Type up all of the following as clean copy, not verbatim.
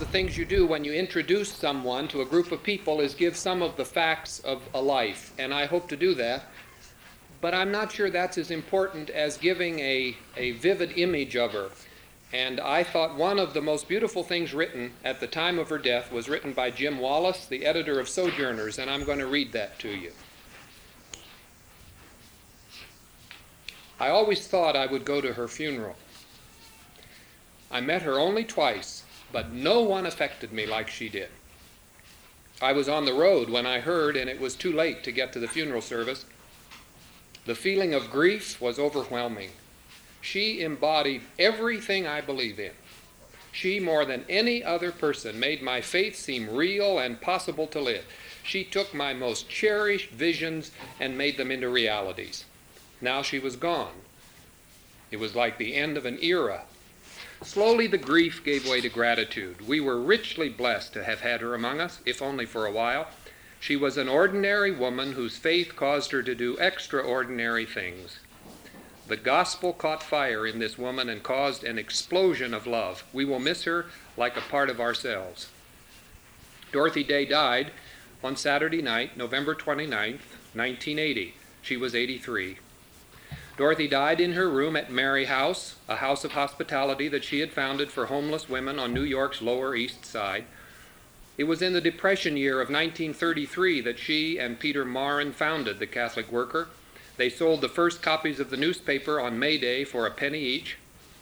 the things you do when you introduce someone to a group of people is give some of the facts of a life, and I hope to do that. But I'm not sure that's as important as giving a vivid image of her. And I thought one of the most beautiful things written at the time of her death was written by Jim Wallace, the editor of Sojourners, and I'm going to read that to you. I always thought I would go to her funeral. I met her only twice, but no one affected me like she did. I was on the road when I heard, and it was too late to get to the funeral service. The feeling of grief was overwhelming. She embodied everything I believe in. She, more than any other person, made my faith seem real and possible to live. She took my most cherished visions and made them into realities. Now she was gone. It was like the end of an era. Slowly the grief gave way to gratitude. We were richly blessed to have had her among us, if only for a while. She was an ordinary woman whose faith caused her to do extraordinary things. The gospel caught fire in this woman and caused an explosion of love. We will miss her like a part of ourselves. Dorothy Day died on Saturday night, November 29th, 1980. She was 83. Dorothy died in her room at Mary House, a house of hospitality that she had founded for homeless women on New York's Lower East Side. It was in the Depression year of 1933 that she and Peter Maurin founded the Catholic Worker. They sold the first copies of the newspaper on May Day for a penny each.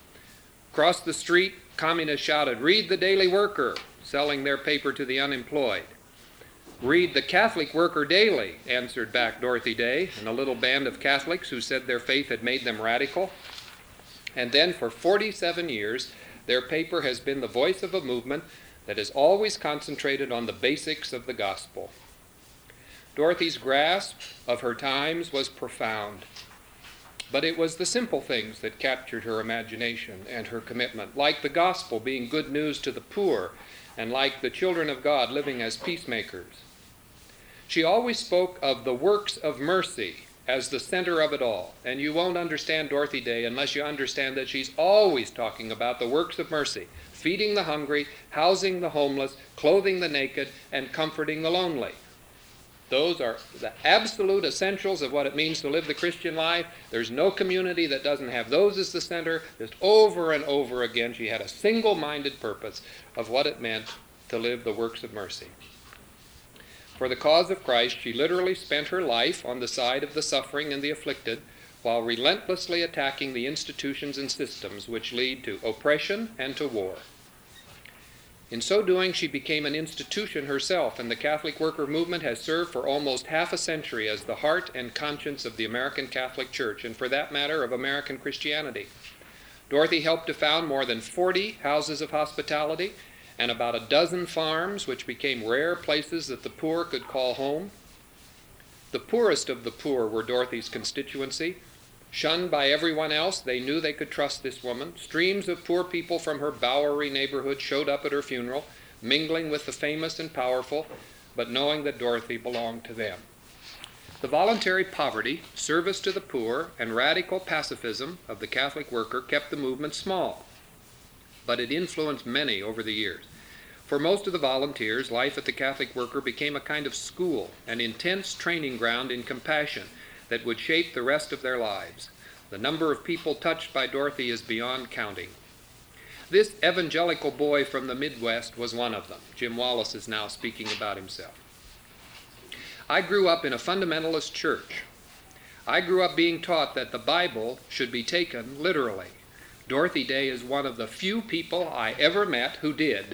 Across the street, communists shouted, "Read the Daily Worker," selling their paper to the unemployed. "Read the Catholic Worker daily," answered back Dorothy Day and a little band of Catholics who said their faith had made them radical. And then for 47 years, their paper has been the voice of a movement that has always concentrated on the basics of the gospel. Dorothy's grasp of her times was profound, but it was the simple things that captured her imagination and her commitment, like the gospel being good news to the poor, and like the children of God living as peacemakers. She always spoke of the works of mercy as the center of it all, and you won't understand Dorothy Day unless you understand that she's always talking about the works of mercy, feeding the hungry, housing the homeless, clothing the naked, and comforting the lonely. Those are the absolute essentials of what it means to live the Christian life. There's no community that doesn't have those as the center. Just over and over again, she had a single-minded purpose of what it meant to live the works of mercy. For the cause of Christ, she literally spent her life on the side of the suffering and the afflicted, while relentlessly attacking the institutions and systems which lead to oppression and to war. In so doing, she became an institution herself, and the Catholic Worker movement has served for almost half a century as the heart and conscience of the American Catholic Church, and for that matter, of American Christianity. Dorothy helped to found more than 40 houses of hospitality and about a dozen farms, which became rare places that the poor could call home. The poorest of the poor were Dorothy's constituency. Shunned by everyone else, they knew they could trust this woman. Streams of poor people from her Bowery neighborhood showed up at her funeral, mingling with the famous and powerful, but knowing that Dorothy belonged to them. The voluntary poverty, service to the poor, and radical pacifism of the Catholic Worker kept the movement small, but it influenced many over the years. For most of the volunteers, life at the Catholic Worker became a kind of school, an intense training ground in compassion that would shape the rest of their lives. The number of people touched by Dorothy is beyond counting. This evangelical boy from the Midwest was one of them. Jim Wallace is now speaking about himself. I grew up in a fundamentalist church. I grew up being taught that the Bible should be taken literally. Dorothy Day is one of the few people I ever met who did.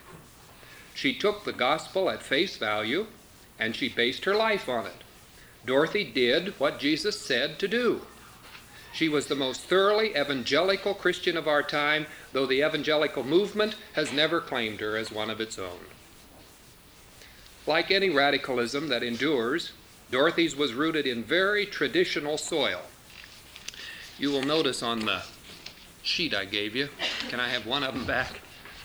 She took the gospel at face value, and she based her life on it. Dorothy did what Jesus said to do. She was the most thoroughly evangelical Christian of our time, though the evangelical movement has never claimed her as one of its own. Like any radicalism that endures, Dorothy's was rooted in very traditional soil. You will notice on the sheet I gave you, can I have one of them back?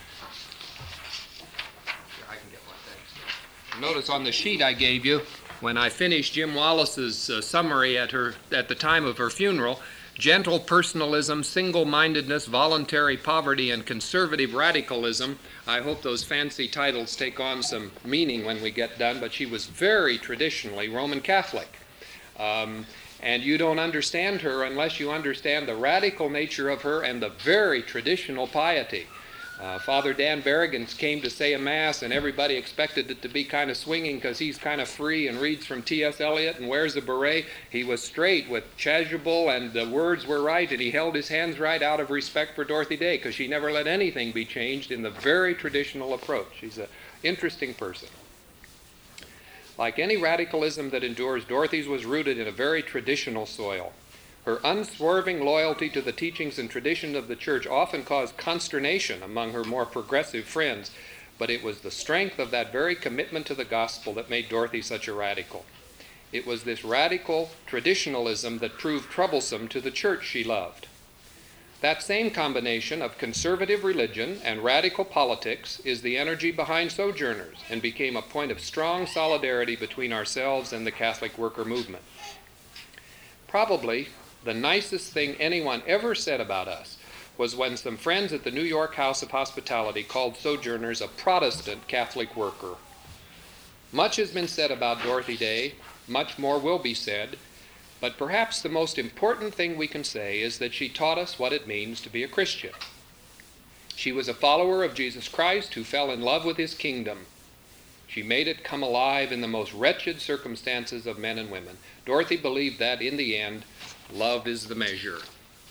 Sure, I can get one, thanks. Notice on the sheet I gave you, when I finished Jim Wallace's summary at the time of her funeral, gentle personalism, single-mindedness, voluntary poverty, and conservative radicalism. I hope those fancy titles take on some meaning when we get done, but she was very traditionally Roman Catholic. And you don't understand her unless you understand the radical nature of her and the very traditional piety. Father Dan Berrigan came to say a Mass, and everybody expected it to be kind of swinging because he's kind of free and reads from T.S. Eliot and wears a beret. He was straight with chasuble, and the words were right, and he held his hands right out of respect for Dorothy Day because she never let anything be changed in the very traditional approach. She's an interesting person. Like any radicalism that endures, Dorothy's was rooted in a very traditional soil. Her unswerving loyalty to the teachings and tradition of the church often caused consternation among her more progressive friends, but it was the strength of that very commitment to the gospel that made Dorothy such a radical. It was this radical traditionalism that proved troublesome to the church she loved. That same combination of conservative religion and radical politics is the energy behind Sojourners and became a point of strong solidarity between ourselves and the Catholic worker movement. Probably the nicest thing anyone ever said about us was when some friends at the New York House of Hospitality called Sojourners a Protestant Catholic worker. Much has been said about Dorothy Day, much more will be said, but perhaps the most important thing we can say is that she taught us what it means to be a Christian. She was a follower of Jesus Christ who fell in love with his kingdom. She made it come alive in the most wretched circumstances of men and women. Dorothy believed that, in the end, love is the measure.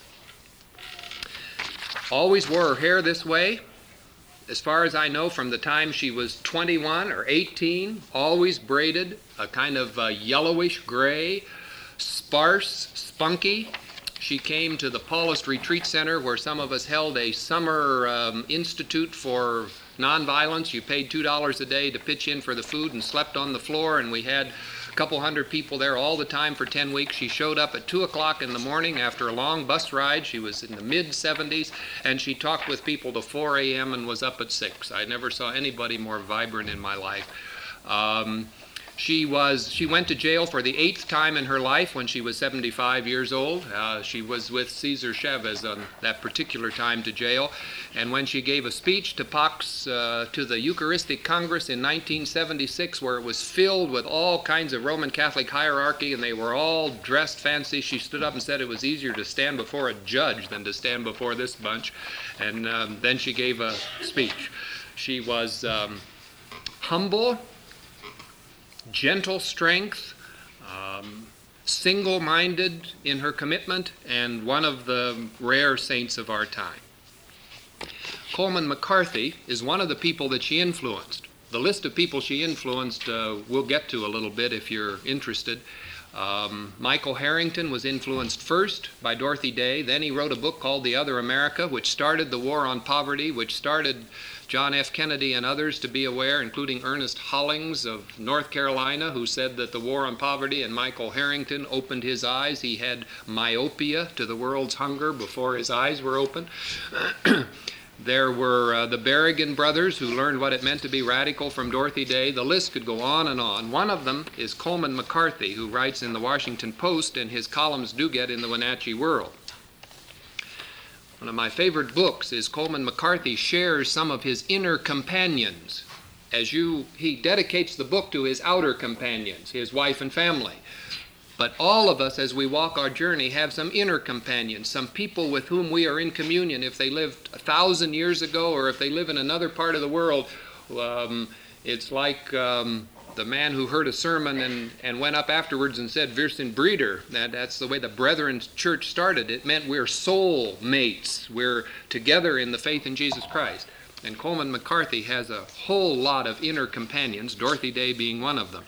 Always wore her hair this way, as far as I know, from the time she was 21 or 18, always braided, a kind of yellowish gray, sparse, spunky. She came to the Paulist Retreat Center, where some of us held a summer institute for nonviolence. You paid $2 a day to pitch in for the food and slept on the floor, and we had a couple hundred people there all the time for 10 weeks. She showed up at 2 o'clock in the morning after a long bus ride. She was in the mid-70s, and she talked with people to 4 a.m. and was up at 6. I never saw anybody more vibrant in my life. She went to jail for the 8th time in her life when she was 75 years old. She was with Cesar Chavez on that particular time to jail. And when she gave a speech to Pax, to the Eucharistic Congress in 1976, where it was filled with all kinds of Roman Catholic hierarchy and they were all dressed fancy, she stood up and said it was easier to stand before a judge than to stand before this bunch. And then she gave a speech. She was humble, gentle strength, single-minded in her commitment, and one of the rare saints of our time. Coleman McCarthy is one of the people that she influenced. The list of people she influenced we'll get to a little bit if you're interested. Michael Harrington was influenced first by Dorothy Day. Then he wrote a book called The Other America, which started the war on poverty, which started John F. Kennedy and others to be aware, including Ernest Hollings of North Carolina, who said that the war on poverty and Michael Harrington opened his eyes. He had myopia to the world's hunger before his eyes were open. There were the Berrigan brothers who learned what it meant to be radical from Dorothy Day. The list could go on and on. One of them is Coleman McCarthy, who writes in the Washington Post, and his columns do get in the Wenatchee World. One of my favorite books is Coleman McCarthy shares some of his inner companions. He dedicates the book to his outer companions, his wife and family. But all of us, as we walk our journey, have some inner companions, some people with whom we are in communion. If they lived 1,000 years ago or if they live in another part of the world, it's like the man who heard a sermon and went up afterwards and said, "Wir sind Brüder." That's the way the Brethren Church started. It meant we're soul mates. We're together in the faith in Jesus Christ. And Coleman McCarthy has a whole lot of inner companions, Dorothy Day being one of them.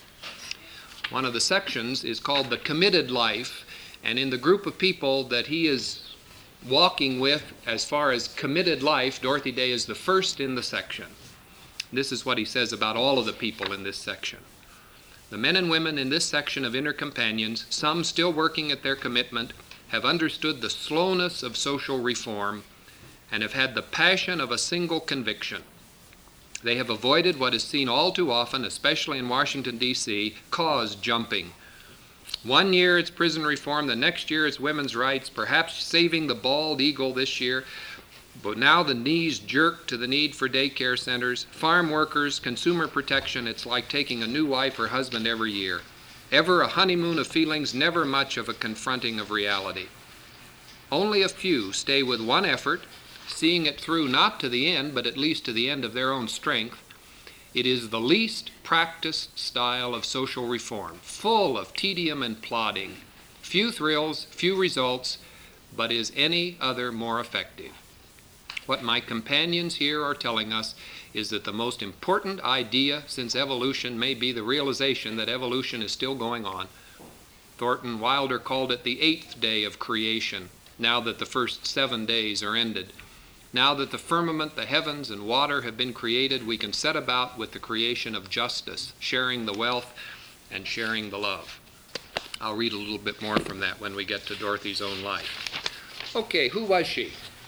One of the sections is called The Committed Life, and in the group of people that he is walking with as far as committed life, Dorothy Day is the first in the section. This is what he says about all of the people in this section. The men and women in this section of inner companions, some still working at their commitment, have understood the slowness of social reform and have had the passion of a single conviction. They have avoided what is seen all too often, especially in Washington, D.C., cause jumping. One year it's prison reform, the next year it's women's rights, perhaps saving the bald eagle this year. But now the knees jerk to the need for daycare centers, farm workers, consumer protection. It's like taking a new wife or husband every year. Ever a honeymoon of feelings, never much of a confronting of reality. Only a few stay with one effort, seeing it through not to the end, but at least to the end of their own strength. It is the least practiced style of social reform, full of tedium and plodding, few thrills, few results, but is any other more effective? What my companions here are telling us is that the most important idea since evolution may be the realization that evolution is still going on. Thornton Wilder called it the 8th day of creation, now that the first 7 days are ended. Now that the firmament, the heavens, and water have been created, we can set about with the creation of justice, sharing the wealth and sharing the love. I'll read a little bit more from that when we get to Dorothy's own life. Okay, who was she?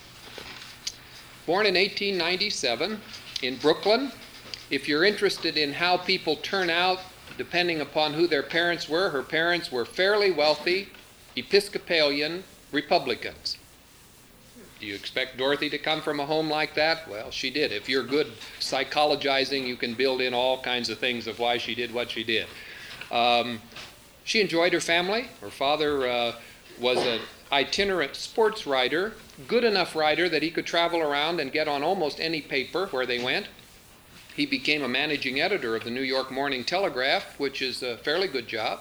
Born in 1897 in Brooklyn. If you're interested in how people turn out depending upon who their parents were, her parents were fairly wealthy, Episcopalian Republicans. Do you expect Dorothy to come from a home like that? Well, she did. If you're good psychologizing, you can build in all kinds of things of why she did what she did. She enjoyed her family. Her father was an itinerant sports writer, good enough writer that he could travel around and get on almost any paper where they went. He became a managing editor of the New York Morning Telegraph, which is a fairly good job.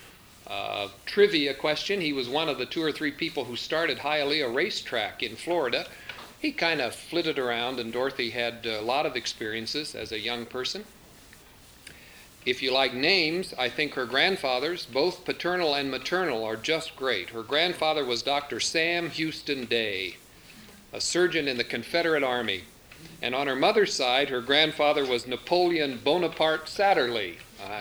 Trivia question, he was one of the 2 or 3 people who started Hialeah Racetrack in Florida. He kind of flitted around, and Dorothy had a lot of experiences as a young person. If you like names, I think her grandfathers, both paternal and maternal, are just great. Her grandfather was Dr. Sam Houston Day, a surgeon in the Confederate Army. And on her mother's side, her grandfather was Napoleon Bonaparte Satterlee.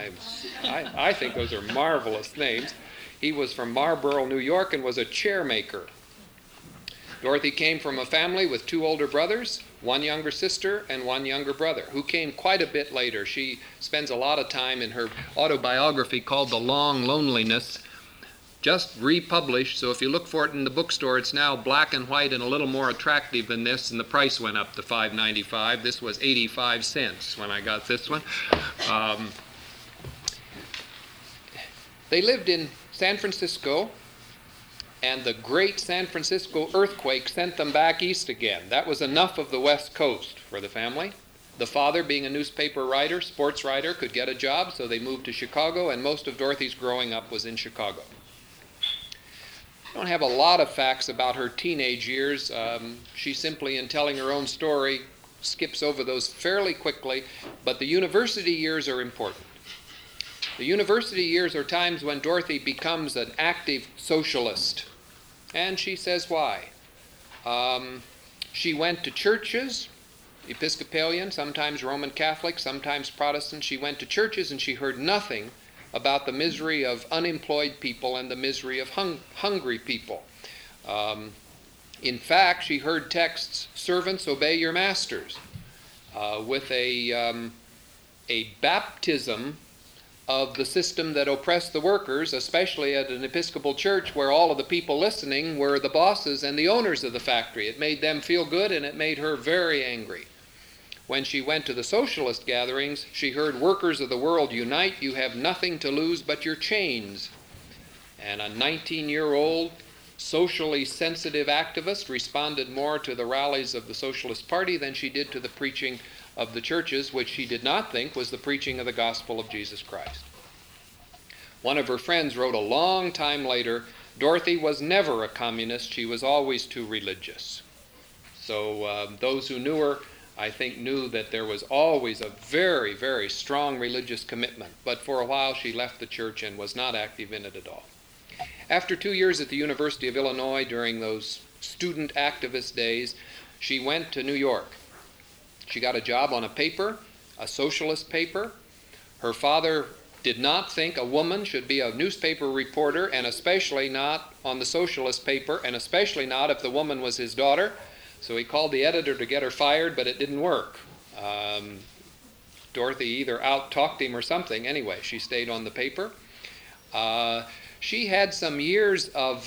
I think those are marvelous names. He was from Marlborough, New York, and was a chair maker. Dorothy came from a family with 2 older brothers, 1 younger sister, and 1 younger brother, who came quite a bit later. She spends a lot of time in her autobiography called The Long Loneliness, just republished, so if you look for it in the bookstore, it's now black and white and a little more attractive than this, and the price went up to $5.95. This was 85 cents when I got this one. They lived in San Francisco, and the great San Francisco earthquake sent them back east again. That was enough of the West Coast for the family. The father, being a newspaper writer, sports writer, could get a job, so they moved to Chicago, and most of Dorothy's growing up was in Chicago. I don't have a lot of facts about her teenage years. She simply, in telling her own story, skips over those fairly quickly, but the university years are important. The university years are times when Dorothy becomes an active socialist, and she says why. She went to churches, Episcopalian, sometimes Roman Catholic, sometimes Protestant. She went to churches and she heard nothing about the misery of unemployed people and the misery of hungry people. In fact, she heard texts, "Servants, obey your masters," with a baptism of the system that oppressed the workers, especially at an Episcopal church where all of the people listening were the bosses and the owners of the factory. It made them feel good, and it made her very angry. When she went to the socialist gatherings, she heard, "Workers of the world, unite. You have nothing to lose but your chains." And a 19-year-old socially sensitive activist responded more to the rallies of the Socialist Party than she did to the preaching of the churches, which she did not think was the preaching of the gospel of Jesus Christ. One of her friends wrote a long time later, "Dorothy was never a communist. She was always too religious." So those who knew her, I think, knew that there was always a very, very strong religious commitment. But for a while she left the church and was not active in it at all. After 2 years at the University of Illinois during those student activist days, she went to New York. She got a job on a paper, a socialist paper. Her father did not think a woman should be a newspaper reporter, and especially not on the socialist paper, and especially not if the woman was his daughter. So he called the editor to get her fired, but it didn't work. Dorothy either out-talked him or something. Anyway, she stayed on the paper. She had some years of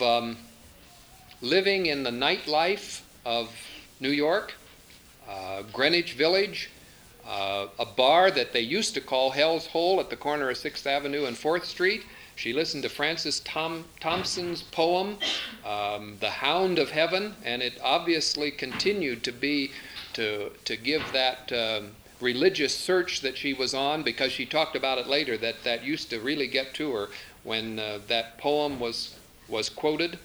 living in the nightlife of New York, Greenwich Village, a bar that they used to call Hell's Hole at the corner of 6th Avenue and 4th Street. She listened to Francis Thompson's poem, The Hound of Heaven, and it obviously continued to give that religious search that she was on, because she talked about it later, that used to really get to her when that poem was quoted.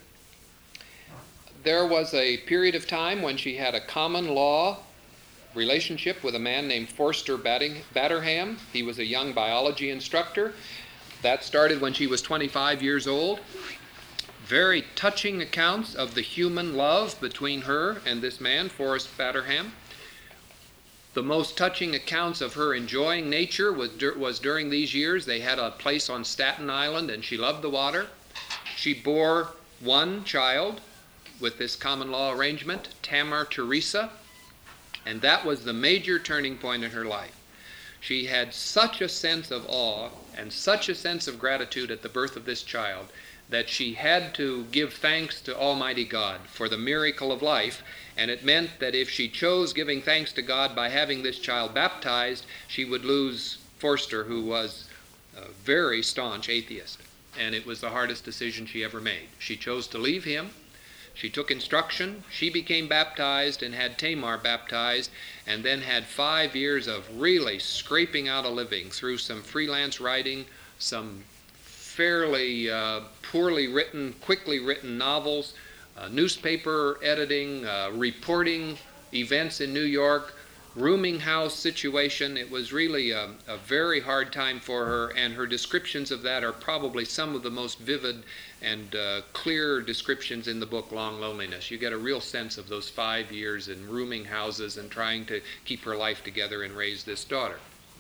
There was a period of time when she had a common law relationship with a man named Forster Batterham. He was a young biology instructor. That started when she was 25 years old. Very touching accounts of the human love between her and this man, Forrest Batterham. The most touching accounts of her enjoying nature was during these years. They had a place on Staten Island, and she loved the water. She bore one child with this common law arrangement, Tamar Teresa, and that was the major turning point in her life. She had such a sense of awe and such a sense of gratitude at the birth of this child that she had to give thanks to Almighty God for the miracle of life, and it meant that if she chose giving thanks to God by having this child baptized, she would lose Forster, who was a very staunch atheist, and it was the hardest decision she ever made. She chose to leave him. She took instruction, she became baptized and had Tamar baptized, and then had 5 years of really scraping out a living through some freelance writing, some fairly poorly written, quickly written novels, newspaper editing, reporting events in New York, rooming house situation. It was really a very hard time for her, and her descriptions of that are probably some of the most vivid and clear descriptions in the book Long Loneliness. You get a real sense of those 5 years in rooming houses and trying to keep her life together and raise this daughter.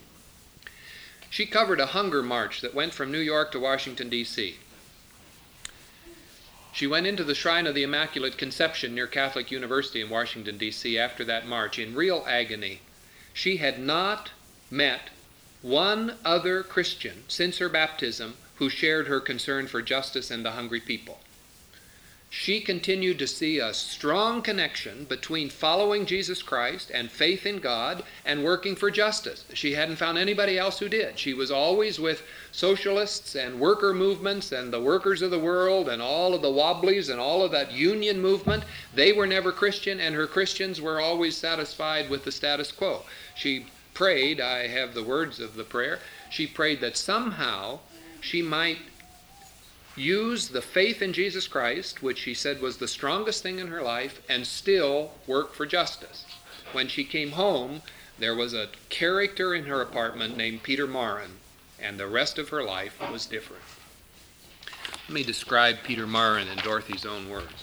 She covered a hunger march that went from New York to Washington, D.C. She went into the Shrine of the Immaculate Conception near Catholic University in Washington, D.C. after that march in real agony. She had not met one other Christian since her baptism who shared her concern for justice and the hungry people. She continued to see a strong connection between following Jesus Christ and faith in God and working for justice. She hadn't found anybody else who did. She was always with socialists and worker movements and the workers of the world and all of the Wobblies and all of that union movement. They were never Christian, and her Christians were always satisfied with the status quo. She prayed, I have the words of the prayer, she prayed that somehow she might use the faith in Jesus Christ, which she said was the strongest thing in her life, and still work for justice. When she came home, there was a character in her apartment named Peter Maurin, and the rest of her life was different. Let me describe Peter Maurin in Dorothy's own words.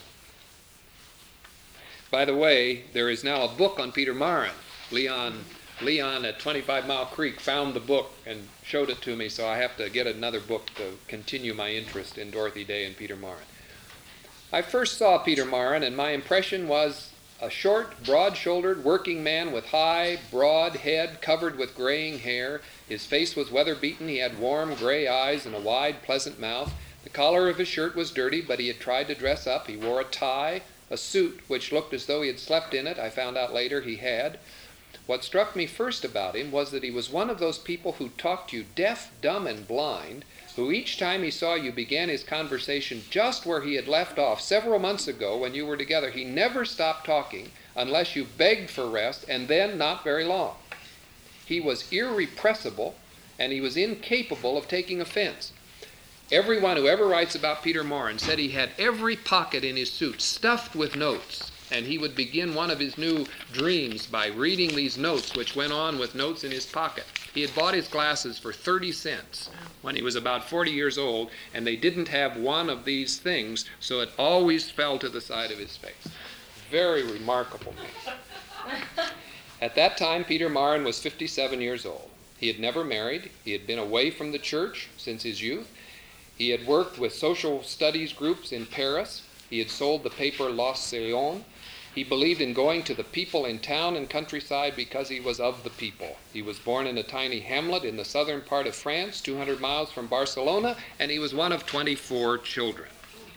By the way, there is now a book on Peter Maurin. Leon at 25 Mile Creek found the book and showed it to me, so I have to get another book to continue my interest in Dorothy Day and Peter Maurin. I first saw Peter Maurin, and my impression was a short, broad-shouldered working man with high, broad head covered with graying hair. His face was weather-beaten. He had warm, gray eyes and a wide, pleasant mouth. The collar of his shirt was dirty, but he had tried to dress up. He wore a tie, a suit which looked as though he had slept in it. I found out later he had. What struck me first about him was that he was one of those people who talked you deaf, dumb, and blind, who each time he saw you began his conversation just where he had left off several months ago when you were together. He never stopped talking unless you begged for rest, and then not very long. He was irrepressible, and he was incapable of taking offense. Everyone who ever writes about Peter Maurin said he had every pocket in his suit stuffed with notes. And he would begin one of his new dreams by reading these notes, which went on with notes in his pocket. He had bought his glasses for 30 cents when he was about 40 years old, and they didn't have one of these things, so it always fell to the side of his face. Very remarkable man. At that time, Peter Maurin was 57 years old. He had never married. He had been away from the church since his youth. He had worked with social studies groups in Paris. He had sold the paper L'Océan. He believed in going to the people in town and countryside because he was of the people. He was born in a tiny hamlet in the southern part of France, 200 miles from Barcelona, and he was one of 24 children.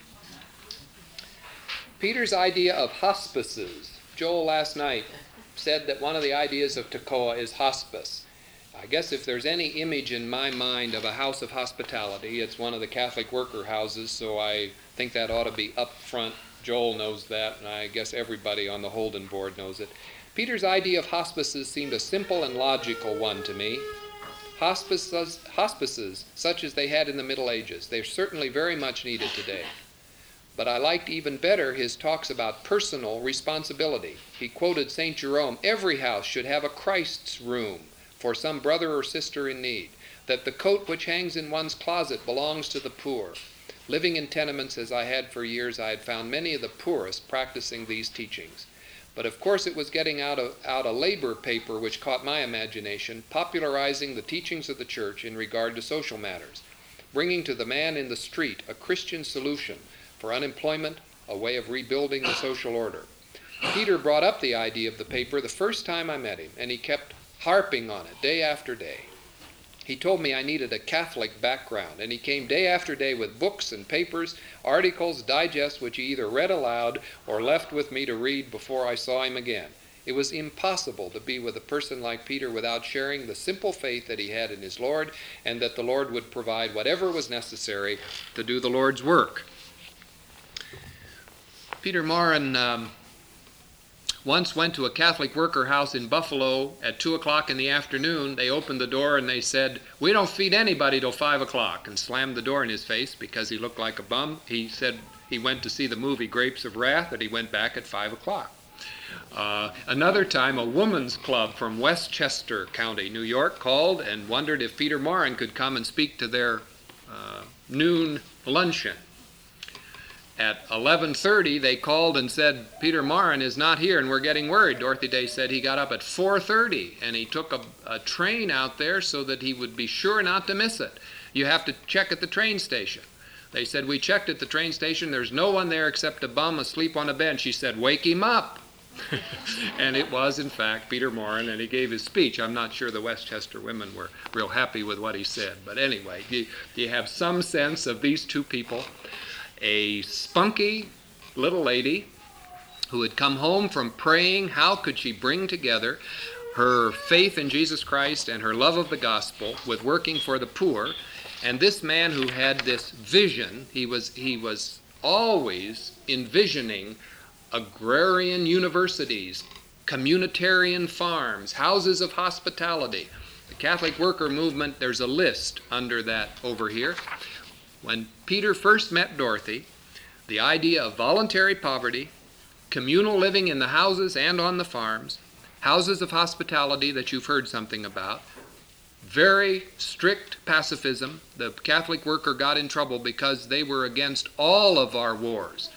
Peter's idea of hospices. Joel last night said that one of the ideas of Tekoa is hospice. I guess if there's any image in my mind of a house of hospitality, it's one of the Catholic worker houses, so I think that ought to be up front. Joel knows that, and I guess everybody on the Holden board knows it. Peter's idea of hospices seemed a simple and logical one to me. Hospices, such as they had in the Middle Ages, they're certainly very much needed today. But I liked even better his talks about personal responsibility. He quoted St. Jerome, "Every house should have a Christ's room for some brother or sister in need, that the coat which hangs in one's closet belongs to the poor." Living in tenements as I had for years, I had found many of the poorest practicing these teachings. But of course it was getting out a labor paper which caught my imagination, popularizing the teachings of the church in regard to social matters, bringing to the man in the street a Christian solution for unemployment, a way of rebuilding the social order. Peter brought up the idea of the paper the first time I met him, and he kept harping on it day after day. He told me I needed a Catholic background, and he came day after day with books and papers, articles, digests, which he either read aloud or left with me to read before I saw him again. It was impossible to be with a person like Peter without sharing the simple faith that he had in his Lord, and that the Lord would provide whatever was necessary to do the Lord's work. Peter Maurin once went to a Catholic worker house in Buffalo at 2 o'clock in the afternoon. They opened the door and they said, "We don't feed anybody till 5 o'clock, and slammed the door in his face because he looked like a bum. He said he went to see the movie Grapes of Wrath, and he went back at 5 o'clock. Another time, a woman's club from Westchester County, New York, called and wondered if Peter Maurin could come and speak to their noon luncheon. At 11:30, they called and said, "Peter Maurin is not here, and we're getting worried." Dorothy Day said he got up at 4:30, and he took a train out there so that he would be sure not to miss it. "You have to check at the train station." They said, "We checked at the train station. There's no one there except a bum asleep on a bench." He said, "Wake him up." And it was, in fact, Peter Maurin, and he gave his speech. I'm not sure the Westchester women were real happy with what he said. But anyway, you have some sense of these two people. A spunky little lady who had come home from praying. How could she bring together her faith in Jesus Christ and her love of the gospel with working for the poor? And this man who had this vision, he was always envisioning agrarian universities, communitarian farms, houses of hospitality. The Catholic worker movement, there's a list under that over here. When Peter first met Dorothy, the idea of voluntary poverty, communal living in the houses and on the farms, houses of hospitality that you've heard something about, very strict pacifism. The Catholic worker got in trouble because they were against all of our wars.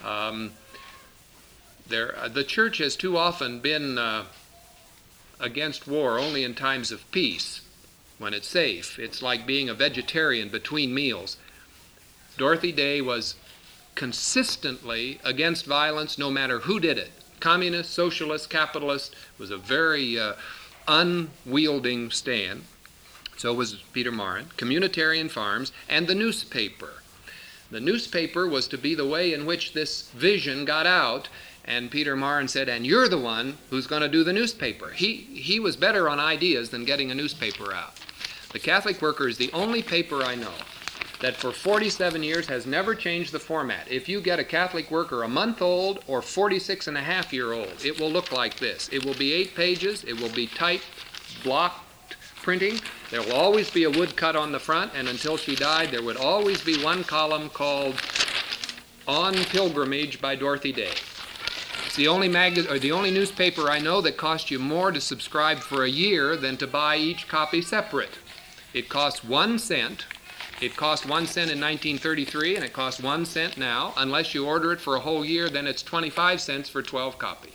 The church has too often been against war only in times of peace, when it's safe. It's like being a vegetarian between meals. Dorothy Day was consistently against violence no matter who did it. Communist, socialist, capitalist, was a very unwielding stand. So was Peter Maurin. Communitarian farms, and the newspaper. The newspaper was to be the way in which this vision got out, and Peter Maurin said, "And you're the one who's going to do the newspaper." He was better on ideas than getting a newspaper out. The Catholic Worker is the only paper I know that for 47 years has never changed the format. If you get a Catholic Worker a month old or 46-and-a-half-year-old, it will look like this. It will be 8 pages. It will be typed, blocked printing. There will always be a woodcut on the front, and until she died, there would always be one column called On Pilgrimage by Dorothy Day. It's the only newspaper I know that costs you more to subscribe for a year than to buy each copy separate. It costs 1 cent. It cost 1 cent in 1933, and it costs 1 cent now. Unless you order it for a whole year, then it's 25 cents for 12 copies.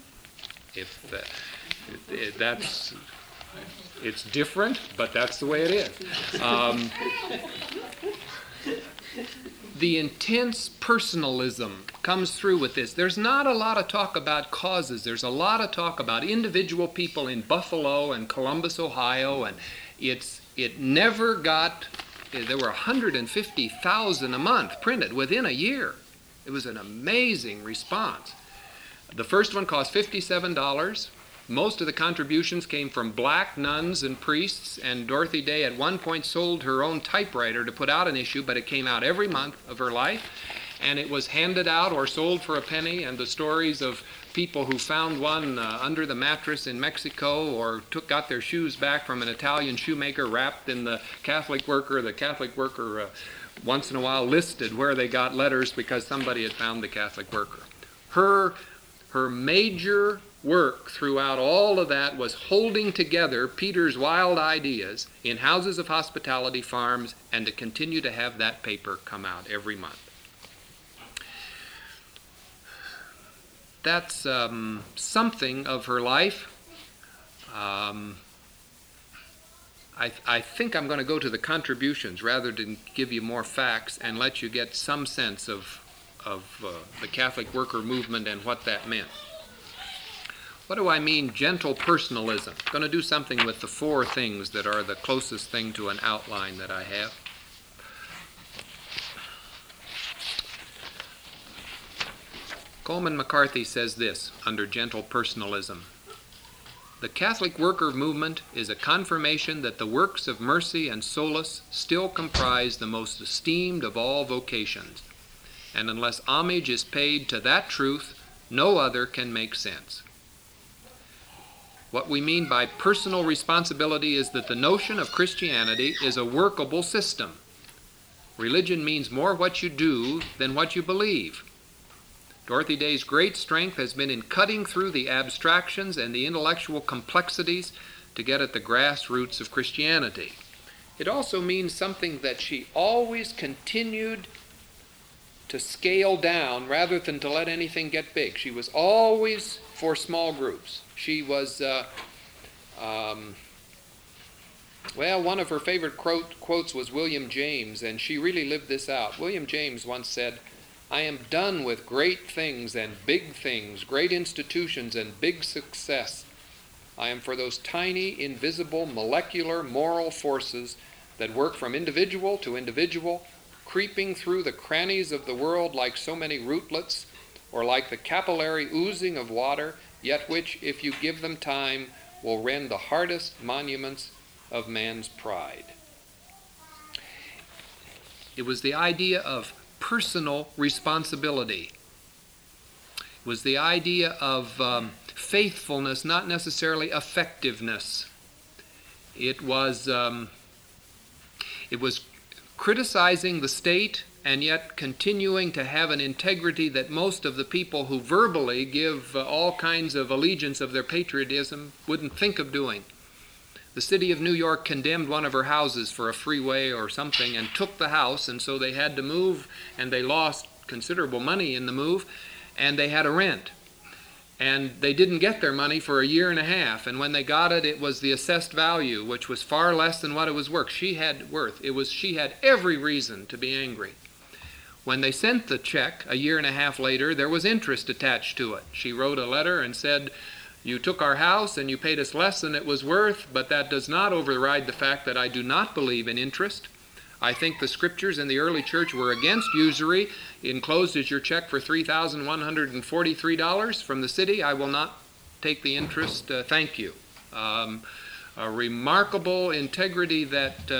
It's different, but that's the way it is. the intense personalism comes through with this. There's not a lot of talk about causes. There's a lot of talk about individual people in Buffalo and Columbus, Ohio, and it never got, there were 150,000 a month printed within a year. It was an amazing response. The first one cost $57. Most of the contributions came from black nuns and priests, and Dorothy Day at one point sold her own typewriter to put out an issue, but it came out every month of her life, and it was handed out or sold for a penny, and the stories of people who found one under the mattress in Mexico or got their shoes back from an Italian shoemaker wrapped in the Catholic Worker. The Catholic Worker once in a while listed where they got letters because somebody had found the Catholic Worker. Her major work throughout all of that was holding together Peter's wild ideas in houses of hospitality, farms, and to continue to have that paper come out every month. That's something of her life. I think I'm going to go to the contributions rather than give you more facts and let you get some sense of the Catholic Worker movement and what that meant. What do I mean, gentle personalism? I'm going to do something with the four things that are the closest thing to an outline that I have. Coleman McCarthy says this under gentle personalism. The Catholic Worker movement is a confirmation that the works of mercy and solace still comprise the most esteemed of all vocations, and unless homage is paid to that truth, no other can make sense. What we mean by personal responsibility is that the notion of Christianity is a workable system. Religion means more what you do than what you believe. Dorothy Day's great strength has been in cutting through the abstractions and the intellectual complexities to get at the grassroots of Christianity. It also means something that she always continued to scale down rather than to let anything get big. She was always for small groups. She was, one of her favorite quotes was William James, and she really lived this out. William James once said, "I am done with great things and big things, great institutions and big success. I am for those tiny, invisible, molecular, moral forces that work from individual to individual, creeping through the crannies of the world like so many rootlets, or like the capillary oozing of water, yet which, if you give them time, will rend the hardest monuments of man's pride." It was the idea of personal responsibility. It was the idea of faithfulness, not necessarily effectiveness. It was criticizing the state and yet continuing to have an integrity that most of the people who verbally give all kinds of allegiance of their patriotism wouldn't think of doing. The city of New York condemned one of her houses for a freeway or something and took the house, and so they had to move, and they lost considerable money in the move, and they had a rent. And they didn't get their money for a year and a half, and when they got it, it was the assessed value, which was far less than what it was worth. She had every reason to be angry. When they sent the check a year and a half later, there was interest attached to it. She wrote a letter and said, "You took our house and you paid us less than it was worth, but that does not override the fact that I do not believe in interest. I think the scriptures in the early church were against usury. Enclosed is your check for $3,143 from the city. I will not take the interest. Thank you." A remarkable integrity that,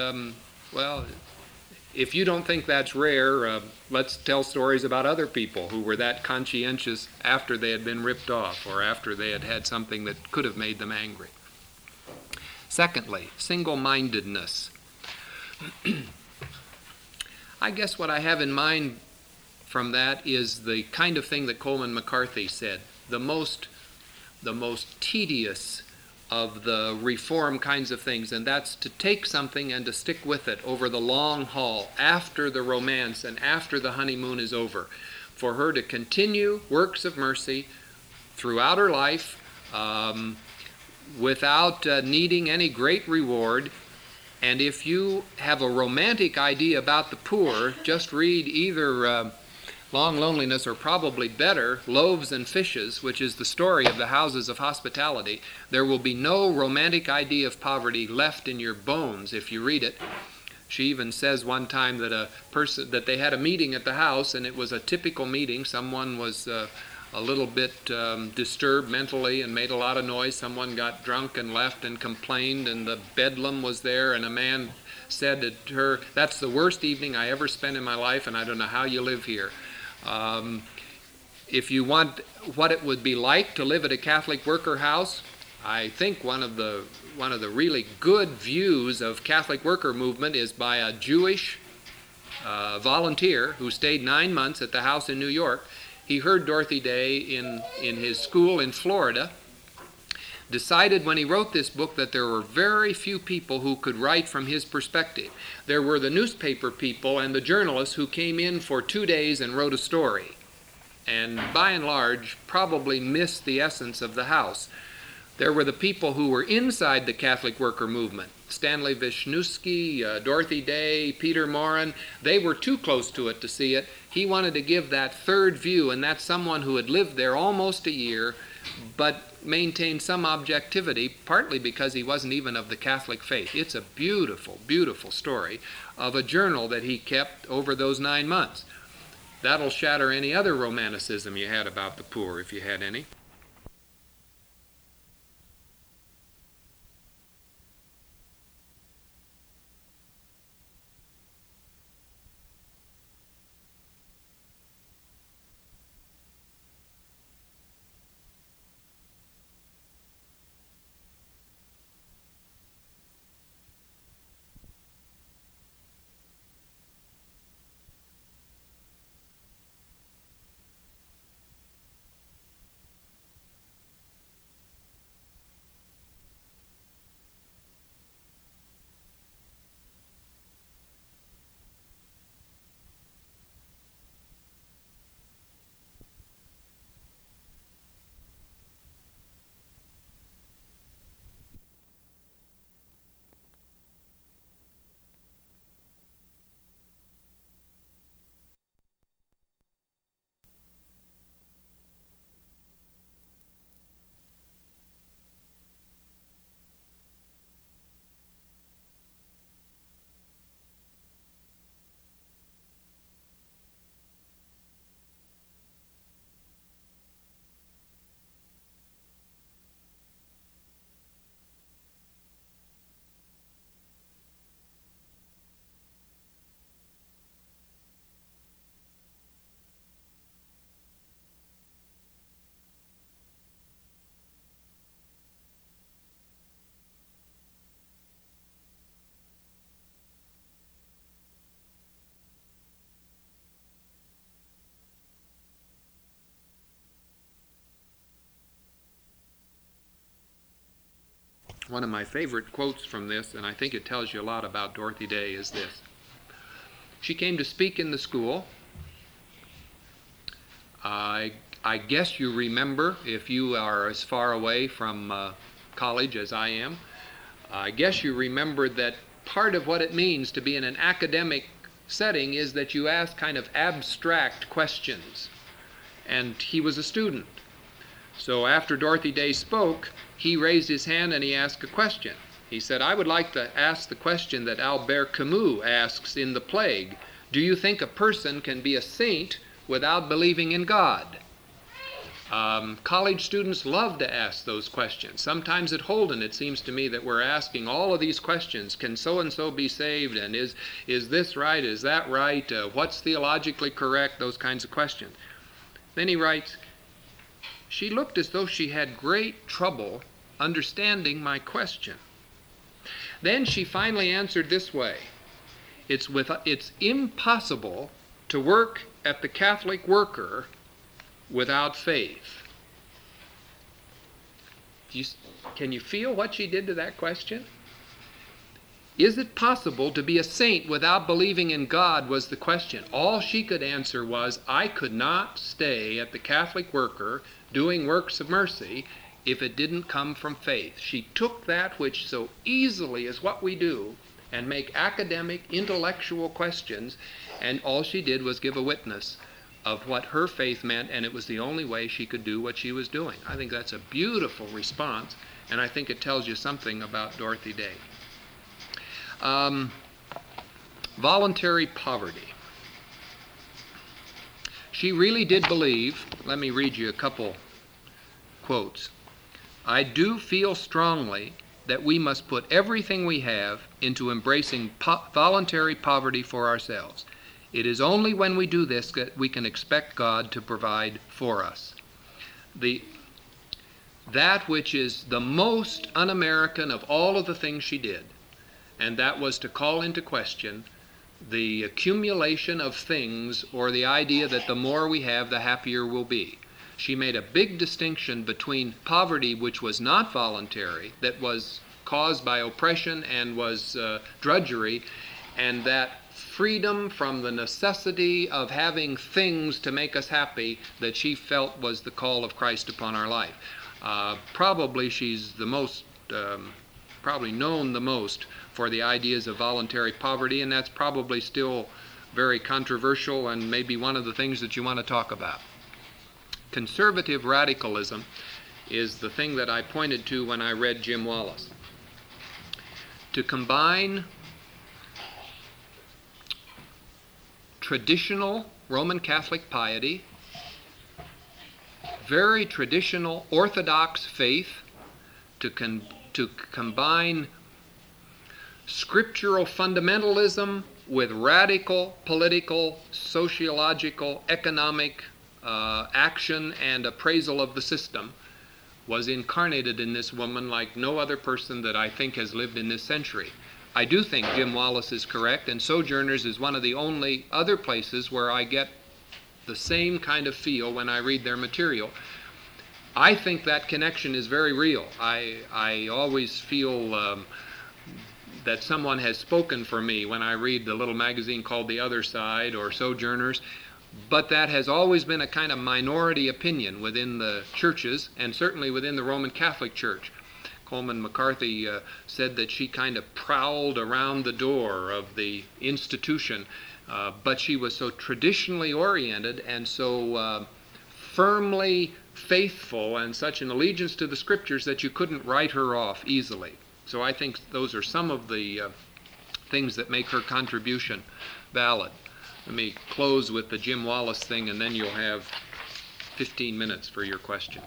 if you don't think that's rare, let's tell stories about other people who were that conscientious after they had been ripped off or after they had had something that could have made them angry. Secondly, single-mindedness. I guess what I have in mind from that is the kind of thing that Coleman McCarthy said, the most tedious of the reform kinds of things, and that's to take something and to stick with it over the long haul, after the romance and after the honeymoon is over, for her to continue works of mercy throughout her life without needing any great reward, And if you have a romantic idea about the poor, just read either Long Loneliness, or probably better, Loaves and Fishes, which is the story of the houses of hospitality. There will be no romantic idea of poverty left in your bones if you read it. She even says one time that they had a meeting at the house, and it was a typical meeting. Someone was a little bit disturbed mentally and made a lot of noise. Someone got drunk and left and complained, and the bedlam was there, and a man said to her, "That's the worst evening I ever spent in my life, and I don't know how you live here." If you want what it would be like to live at a Catholic worker house, I think one of the really good views of Catholic worker movement is by a Jewish volunteer who stayed 9 months at the house in New York. He heard Dorothy Day in his school in Florida, decided when he wrote this book that there were very few people who could write from his perspective. There were the newspaper people and the journalists who came in for 2 days and wrote a story, and by and large probably missed the essence of the house. There were the people who were inside the Catholic worker movement. Stanley Wisniewski, Dorothy Day, Peter Morin. They were too close to it to see it. He wanted to give that third view, and that's someone who had lived there almost a year, but maintained some objectivity, partly because he wasn't even of the Catholic faith. It's a beautiful, beautiful story of a journal that he kept over those 9 months. That'll shatter any other romanticism you had about the poor, if you had any. One of my favorite quotes from this, and I think it tells you a lot about Dorothy Day, is this. She came to speak in the school. I guess you remember, if you are as far away from college as I am, I guess you remember that part of what it means to be in an academic setting is that you ask kind of abstract questions. And he was a student. So after Dorothy Day spoke, he raised his hand and he asked a question. He said, "I would like to ask the question that Albert Camus asks in The Plague. Do you think a person can be a saint without believing in God?" College students love to ask those questions. Sometimes at Holden it seems to me that we're asking all of these questions. Can so-and-so be saved? And is this right? Is that right? What's theologically correct? Those kinds of questions. Then he writes, "She looked as though she had great trouble understanding my question. Then she finally answered this way. It's impossible to work at the Catholic worker without faith." Can you feel what she did to that question? Is it possible to be a saint without believing in God was the question. All she could answer was, I could not stay at the Catholic worker doing works of mercy if it didn't come from faith. She took that which so easily is what we do and make academic, intellectual questions, and all she did was give a witness of what her faith meant, and it was the only way she could do what she was doing. I think that's a beautiful response, and I think it tells you something about Dorothy Day. Voluntary poverty. She really did believe, let me read you a couple quotes. "I do feel strongly that we must put everything we have into embracing voluntary poverty for ourselves. It is only when we do this that we can expect God to provide for us." That which is the most un-American of all of the things she did, and that was to call into question the accumulation of things, or the idea that the more we have, the happier we'll be. She made a big distinction between poverty, which was not voluntary, that was caused by oppression and was drudgery, and that freedom from the necessity of having things to make us happy that she felt was the call of Christ upon our life. Probably she's the most, probably known the most for the ideas of voluntary poverty, and that's probably still very controversial and maybe one of the things that you want to talk about. Conservative radicalism is the thing that I pointed to when I read Jim Wallis. To combine traditional Roman Catholic piety, very traditional Orthodox faith, to combine scriptural fundamentalism with radical political, sociological, economic action and appraisal of the system, was incarnated in this woman like no other person that I think has lived in this century. I do think Jim Wallis is correct, and Sojourners is one of the only other places where I get the same kind of feel when I read their material. I think that connection is very real. I always feel that someone has spoken for me when I read the little magazine called The Other Side or Sojourners, but that has always been a kind of minority opinion within the churches, and certainly within the Roman Catholic Church. Coleman McCarthy said that she kind of prowled around the door of the institution, but she was so traditionally oriented and so firmly faithful and such an allegiance to the scriptures that you couldn't write her off easily. So I think those are some of the things that make her contribution valid. Let me close with the Jim Wallis thing, and then you'll have 15 minutes for your question.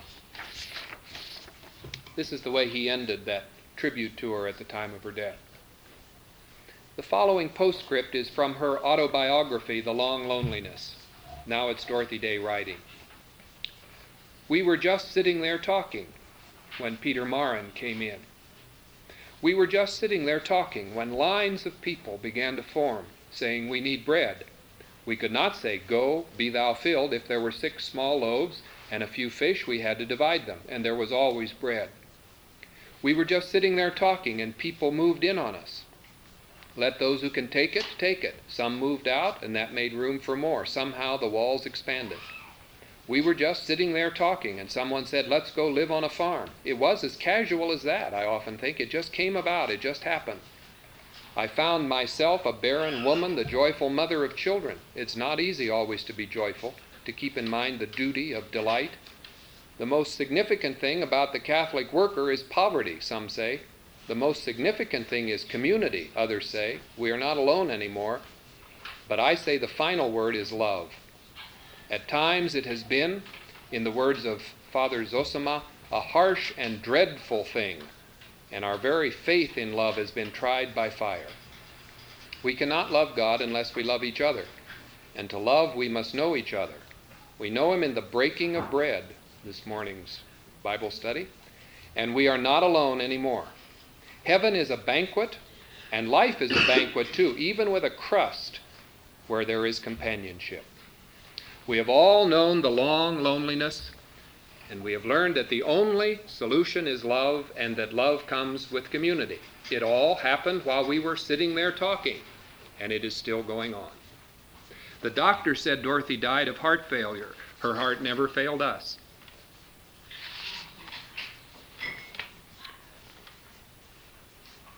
This is the way he ended that tribute to her at the time of her death. The following postscript is from her autobiography, The Long Loneliness. Now it's Dorothy Day writing. "We were just sitting there talking when Peter Maurin came in. We were just sitting there talking when lines of people began to form, saying, 'We need bread.' We could not say, 'Go, be thou filled.' If there were 6 small loaves and a few fish, we had to divide them, and there was always bread. We were just sitting there talking, and people moved in on us. Let those who can take it, take it. Some moved out, and that made room for more. Somehow the walls expanded. We were just sitting there talking, and someone said, 'Let's go live on a farm.' It was as casual as that, I often think. It just came about. It just happened. I found myself a barren woman, the joyful mother of children. It's not easy always to be joyful, to keep in mind the duty of delight. The most significant thing about the Catholic worker is poverty, some say. The most significant thing is community, others say. We are not alone anymore. But I say the final word is love. At times it has been, in the words of Father Zosima, a harsh and dreadful thing, and our very faith in love has been tried by fire. We cannot love God unless we love each other, and to love we must know each other. We know Him in the breaking of bread, this morning's Bible study, and we are not alone anymore. Heaven is a banquet, and life is a banquet too, even with a crust where there is companionship. We have all known the long loneliness, and we have learned that the only solution is love, and that love comes with community. It all happened while we were sitting there talking, and it is still going on. The doctor said Dorothy died of heart failure. Her heart never failed us.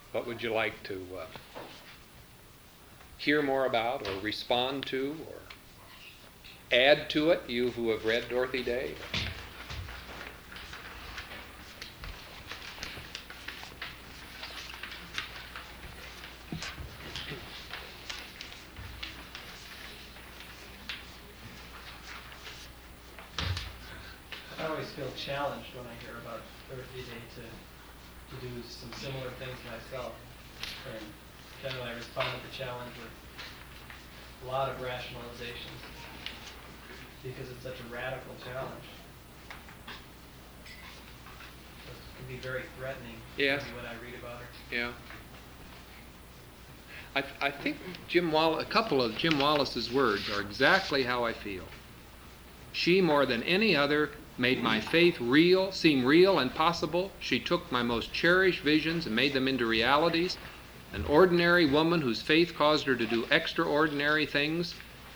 What would you like to hear more about or respond to or add to it, you who have read Dorothy Day? I always feel challenged when I hear about Dorothy Day to do some similar things myself. And generally I respond to the challenge with a lot of rationalizations because it's such a radical challenge. It can be very threatening. Yes. When I read about her. Yeah. I think a couple of Jim Wallace's words are exactly how I feel. She, more than any other, made my faith seem real and possible. She took my most cherished visions and made them into realities. An ordinary woman whose faith caused her to do extraordinary things.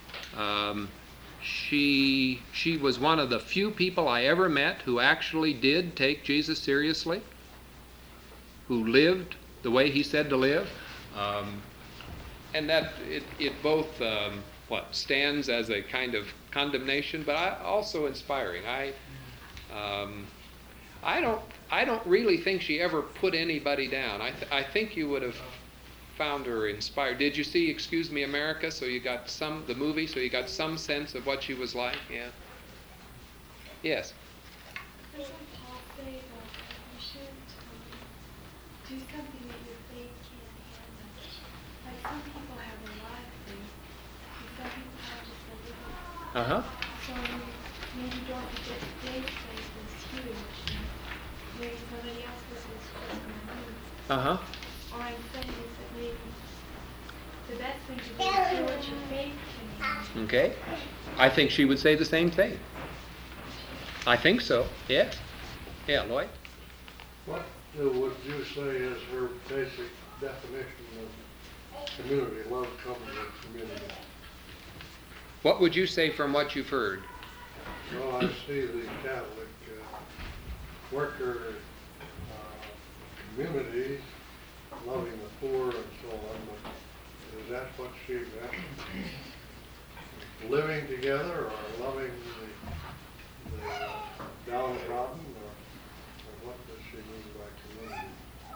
She was one of the few people I ever met who actually did take Jesus seriously, who lived the way he said to live. And that it both stands as a kind of condemnation, but also inspiring. I don't really think she ever put anybody down. I think you would have found her inspired. Did you see Excuse Me America? So you got the movie, so you got some sense of what she was like. Yeah. Yes. Doesn't Paul say that you shouldn't do something that your faith can't handle? Like some people have a lot of faith, and some people have just a little. So maybe Dorothy Day's faith was huge, and maybe somebody else's was just a little. Or I'm saying is that maybe the best thing to do is do what your faith can handle. Okay. I think she would say the same thing. I think so. Yes. Yeah, Lloyd? What would you say is her basic definition of community? Love comes with community. What would you say from what you've heard? Well, I see the Catholic worker community, loving the poor and so on, but is that what she meant? Living together or loving the downtrodden, or what does she mean by community?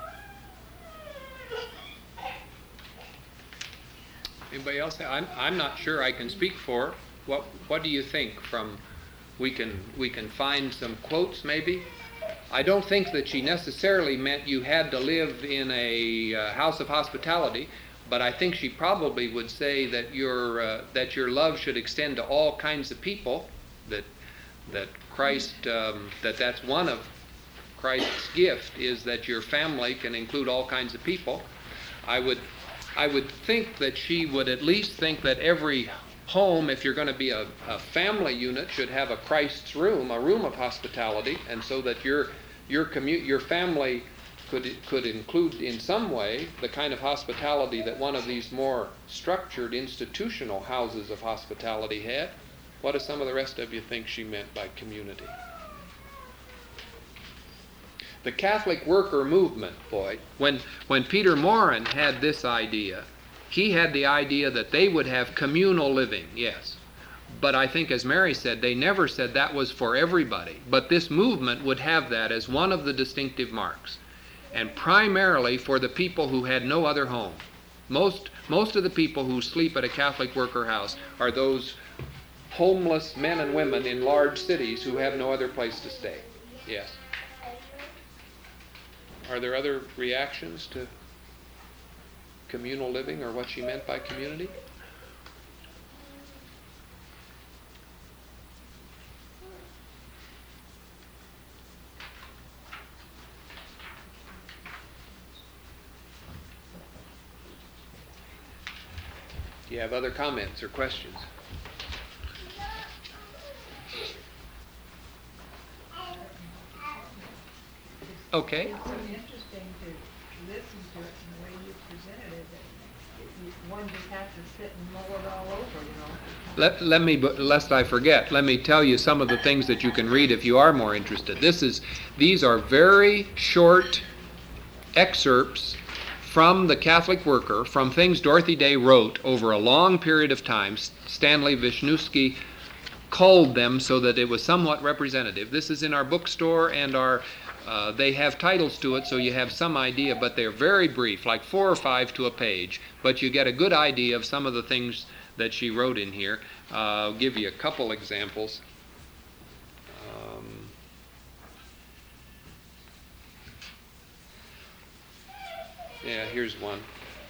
Anybody else? I'm not sure I can speak for. What do you think? We can find some quotes maybe. I don't think that she necessarily meant you had to live in a house of hospitality, but I think she probably would say that your love should extend to all kinds of people. That Christ that's one of Christ's gift is that your family can include all kinds of people. I would think that she would at least think that every home, if you're going to be a family unit, should have a Christ's room, a room of hospitality, and so that your family could include in some way the kind of hospitality that one of these more structured institutional houses of hospitality had. What do some of the rest of you think she meant by community? The Catholic worker movement, boy, when Peter Morin had this idea, he had the idea that they would have communal living, yes. But I think, as Mary said, they never said that was for everybody. But this movement would have that as one of the distinctive marks, and primarily for the people who had no other home. Most of the people who sleep at a Catholic worker house are those homeless men and women in large cities who have no other place to stay. Yes. Are there other reactions to communal living or what she meant by community? Do you have other comments or questions? Okay. It's so interesting to listen to it and the way you presented it, that one just has to sit and mull it all over, Let me, lest I forget, let me tell you some of the things that you can read if you are more interested. These are very short excerpts from the Catholic Worker, from things Dorothy Day wrote over a long period of time. Stanley Wisniewski culled them so that it was somewhat representative. This is in our bookstore, and they have titles to it, so you have some idea, but they're very brief, like 4 or 5 to a page, but you get a good idea of some of the things that she wrote in here. I'll give you a couple examples. Yeah, here's one.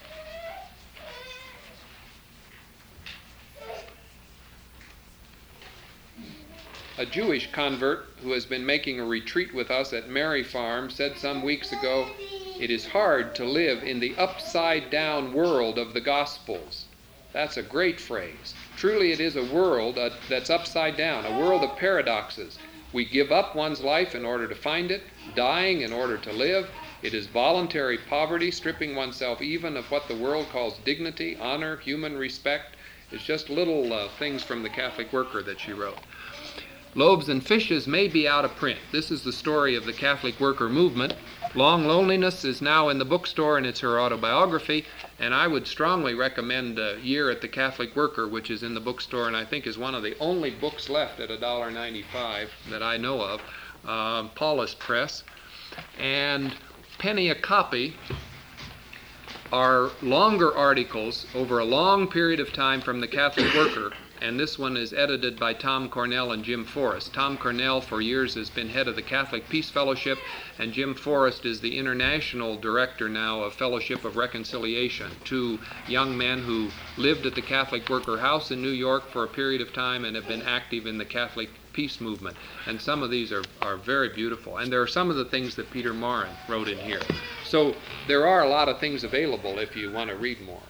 A Jewish convert who has been making a retreat with us at Mary Farm said some weeks ago, "It is hard to live in the upside-down world of the Gospels." That's a great phrase. Truly it is a world that's upside down, a world of paradoxes. We give up one's life in order to find it, dying in order to live. It is voluntary poverty, stripping oneself even of what the world calls dignity, honor, human respect. It's just little things from the Catholic Worker that she wrote. Loaves and Fishes may be out of print. This is the story of the Catholic Worker movement. Long Loneliness is now in the bookstore, and it's her autobiography, and I would strongly recommend Year at the Catholic Worker, which is in the bookstore and I think is one of the only books left at $1.95 that I know of, Paulus Press. And penny a copy are longer articles over a long period of time from the Catholic Worker, and this one is edited by Tom Cornell and Jim Forrest. Tom Cornell for years has been head of the Catholic Peace Fellowship, and Jim Forrest is the international director now of Fellowship of Reconciliation, 2 young men who lived at the Catholic Worker House in New York for a period of time and have been active in the Catholic Peace movement. And some of these are very beautiful. And there are some of the things that Peter Morin wrote in here. So there are a lot of things available if you want to read more.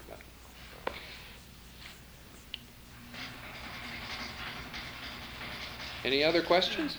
Any other questions?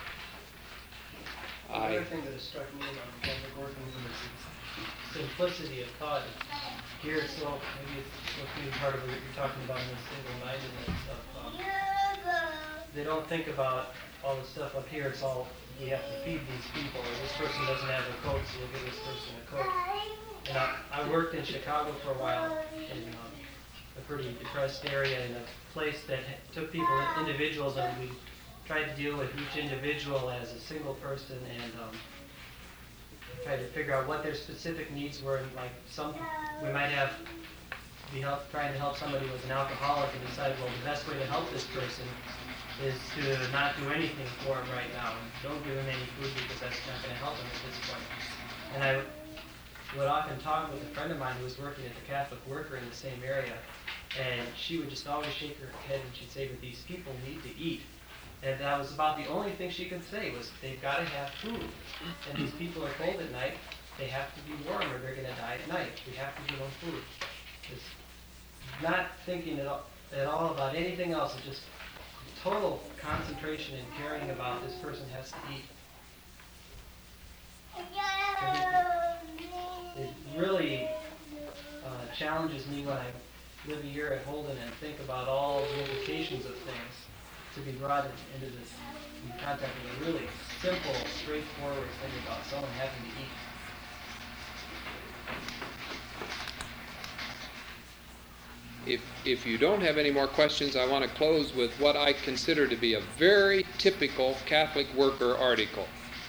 Another thing that has struck me about the Catholic Worker movement is its simplicity of thought. Here it's so, maybe it's part of what you're talking about in the single-mindedness stuff. They don't think about all the stuff up here. It's all, we have to feed these people, or this person doesn't have a coat, so we'll give this person a coat. And I worked in Chicago for a while in a pretty depressed area in a place that took people, individuals, and we tried to deal with each individual as a single person and tried to figure out what their specific needs were. And like we might be trying to help somebody who was an alcoholic and decide, well, the best way to help this person is to not do anything for him right now. And don't give him any food because that's not going to help him at this point. And I would often talk with a friend of mine who was working at the Catholic Worker in the same area, and she would just always shake her head and she'd say, but these people need to eat. And that was about the only thing she could say was they've got to have food. And these people are cold at night. They have to be warm or they're going to die at night. We have to give them food. It's not thinking at all about anything else. It's just total concentration and caring about this person has to eat. It really challenges me when I live a year at Holden and think about all the implications of things to be brought into this in contact with a really simple, straightforward thing about someone having to eat. If you don't have any more questions, I want to close with what I consider to be a very typical Catholic Worker article.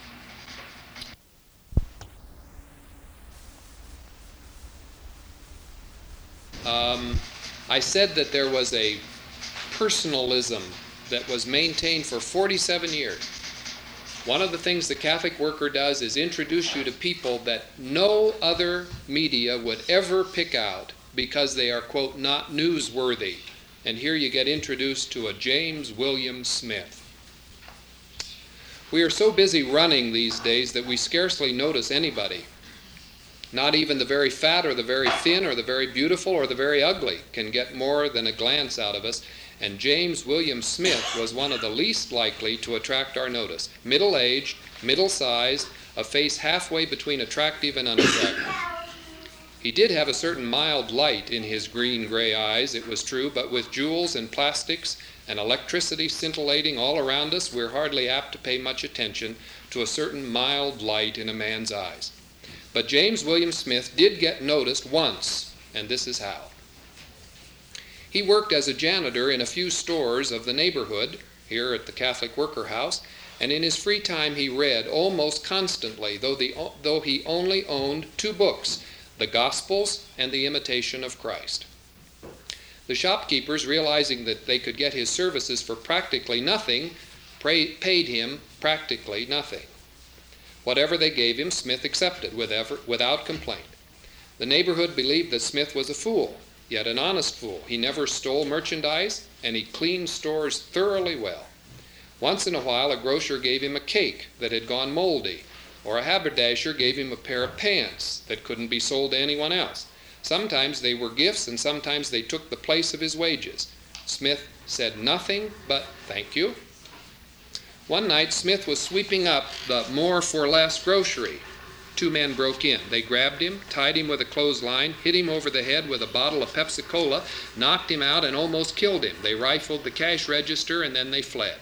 I said that there was a personalism that was maintained for 47 years. One of the things the Catholic Worker does is introduce you to people that no other media would ever pick out because they are, quote, not newsworthy. And here you get introduced to a James William Smith. We are so busy running these days that we scarcely notice anybody. Not even the very fat or the very thin or the very beautiful or the very ugly can get more than a glance out of us. And James William Smith was one of the least likely to attract our notice. Middle-aged, middle-sized, a face halfway between attractive and unattractive. He did have a certain mild light in his green-gray eyes, it was true, but with jewels and plastics and electricity scintillating all around us, we're hardly apt to pay much attention to a certain mild light in a man's eyes. But James William Smith did get noticed once, and this is how. He worked as a janitor in a few stores of the neighborhood here at the Catholic Worker House, and in his free time he read almost constantly, though he only owned 2 books, the Gospels and the Imitation of Christ. The shopkeepers, realizing that they could get his services for practically nothing, paid him practically nothing. Whatever they gave him, Smith accepted without complaint. The neighborhood believed that Smith was a fool, yet an honest fool. He never stole merchandise, and he cleaned stores thoroughly well. Once in a while, a grocer gave him a cake that had gone moldy, or a haberdasher gave him a pair of pants that couldn't be sold to anyone else. Sometimes they were gifts, and sometimes they took the place of his wages. Smith said nothing but thank you. One night, Smith was sweeping up the more for less grocery. 2 men broke in. They grabbed him, tied him with a clothesline, hit him over the head with a bottle of Pepsi-Cola, knocked him out, and almost killed him. They rifled the cash register, and then they fled.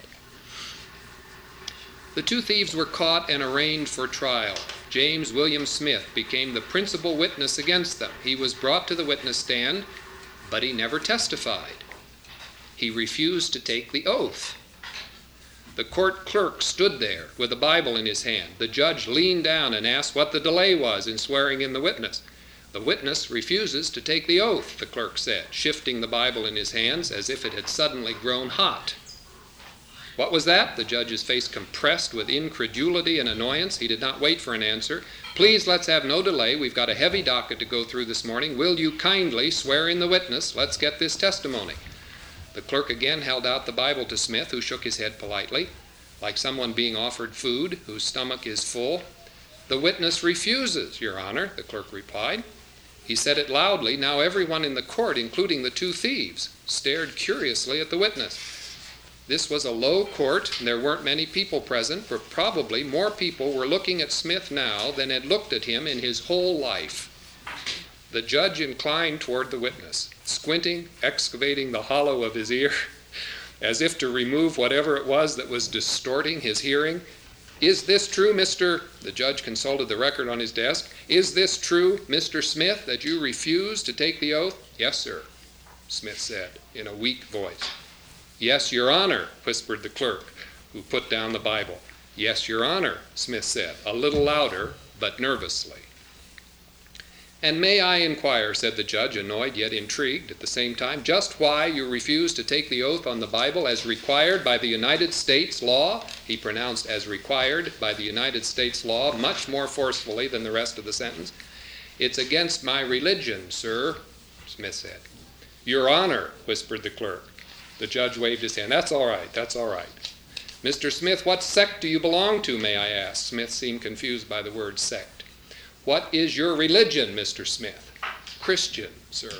The 2 thieves were caught and arraigned for trial. James William Smith became the principal witness against them. He was brought to the witness stand, but he never testified. He refused to take the oath. The court clerk stood there with a Bible in his hand. The judge leaned down and asked what the delay was in swearing in the witness. The witness refuses to take the oath, the clerk said, shifting the Bible in his hands as if it had suddenly grown hot. What was that? The judge's face compressed with incredulity and annoyance. He did not wait for an answer. Please, let's have no delay. We've got a heavy docket to go through this morning. Will you kindly swear in the witness? Let's get this testimony. The clerk again held out the Bible to Smith, who shook his head politely, like someone being offered food whose stomach is full. The witness refuses, Your Honor, the clerk replied. He said it loudly. Now everyone in the court, including the 2 thieves, stared curiously at the witness. This was a low court, and there weren't many people present, but probably more people were looking at Smith now than had looked at him in his whole life. The judge inclined toward the witness, squinting, excavating the hollow of his ear, as if to remove whatever it was that was distorting his hearing. Is this true, Mr. The judge consulted the record on his desk. Is this true, Mr. Smith, that you refuse to take the oath? Yes, sir, Smith said in a weak voice. Yes, Your Honor, whispered the clerk, who put down the Bible. Yes, Your Honor, Smith said, a little louder, but nervously. And may I inquire, said the judge, annoyed yet intrigued at the same time, just why you refuse to take the oath on the Bible as required by the United States law? He pronounced as required by the United States law much more forcefully than the rest of the sentence. It's against my religion, sir, Smith said. Your Honor, whispered the clerk. The judge waved his hand. That's all right, that's all right. Mr. Smith, what sect do you belong to, may I ask? Smith seemed confused by the word sect. What is your religion, Mr. Smith? Christian, sir.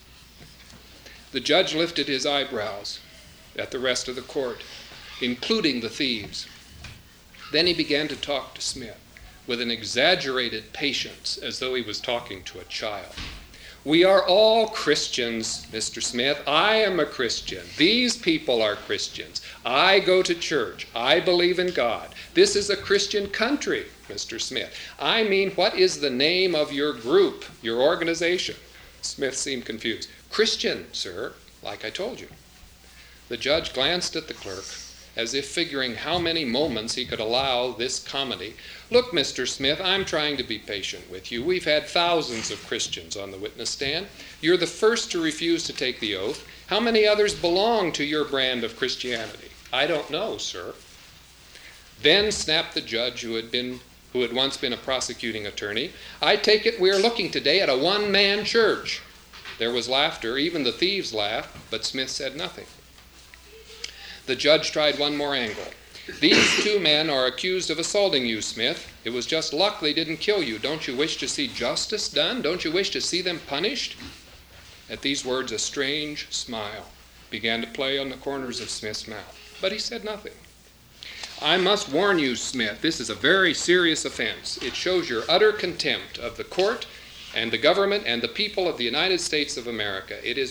The judge lifted his eyebrows at the rest of the court, including the thieves. Then he began to talk to Smith with an exaggerated patience, as though he was talking to a child. We are all Christians, Mr. Smith. I am a Christian. These people are Christians. I go to church. I believe in God. This is a Christian country, Mr. Smith. I mean, what is the name of your group, your organization? Smith seemed confused. Christian, sir, like I told you. The judge glanced at the clerk, as if figuring how many moments he could allow this comedy. Look, Mr. Smith, I'm trying to be patient with you. We've had thousands of Christians on the witness stand. You're the first to refuse to take the oath. How many others belong to your brand of Christianity? I don't know, sir. Then snapped the judge, who had once been a prosecuting attorney. I take it we're looking today at a one-man church. There was laughter. Even the thieves laughed, but Smith said nothing. The judge tried one more angle. These 2 men are accused of assaulting you, Smith. It was just luck they didn't kill you. Don't you wish to see justice done? Don't you wish to see them punished? At these words, a strange smile began to play on the corners of Smith's mouth, but he said nothing. I must warn you, Smith, this is a very serious offense. It shows your utter contempt of the court and the government and the people of the United States of America. It is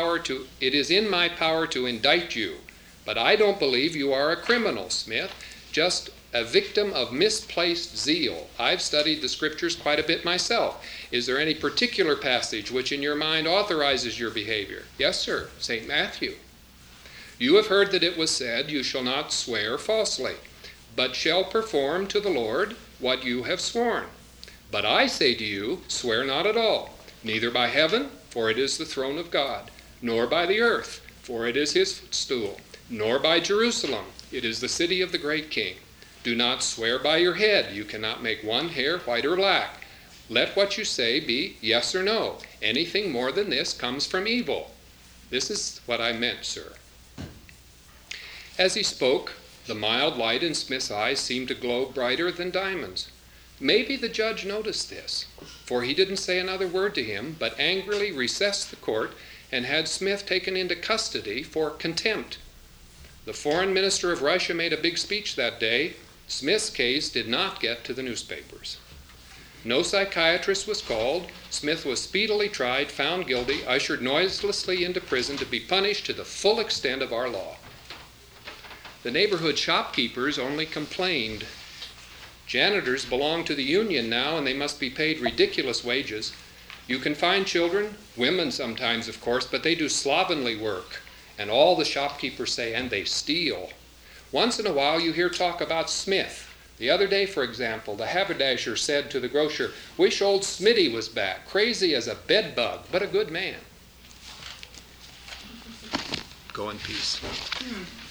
in my power to indict you. But I don't believe you are a criminal, Smith. Just a victim of misplaced zeal. I've studied the scriptures quite a bit myself. Is there any particular passage which in your mind authorizes your behavior? Yes, sir, St. Matthew. You have heard that it was said, you shall not swear falsely, but shall perform to the Lord what you have sworn. But I say to you, swear not at all, neither by heaven, for it is the throne of God, nor by the earth, for it is his footstool, nor by Jerusalem, it is the city of the great King. Do not swear by your head, you cannot make one hair white or black. Let what you say be yes or no. Anything more than this comes from evil. This is what I meant, sir. As he spoke, the mild light in Smith's eyes seemed to glow brighter than diamonds. Maybe the judge noticed this, for he didn't say another word to him, but angrily recessed the court and had Smith taken into custody for contempt. The foreign minister of Russia made a big speech that day. Smith's case did not get to the newspapers. No psychiatrist was called. Smith was speedily tried, found guilty, ushered noiselessly into prison to be punished to the full extent of our law. The neighborhood shopkeepers only complained. Janitors belong to the union now, and they must be paid ridiculous wages. You can find children, women sometimes, of course, but they do slovenly work. And all the shopkeepers say, and they steal. Once in a while you hear talk about Smith. The other day, for example, the haberdasher said to the grocer, wish old Smitty was back, crazy as a bedbug, but a good man. Go in peace.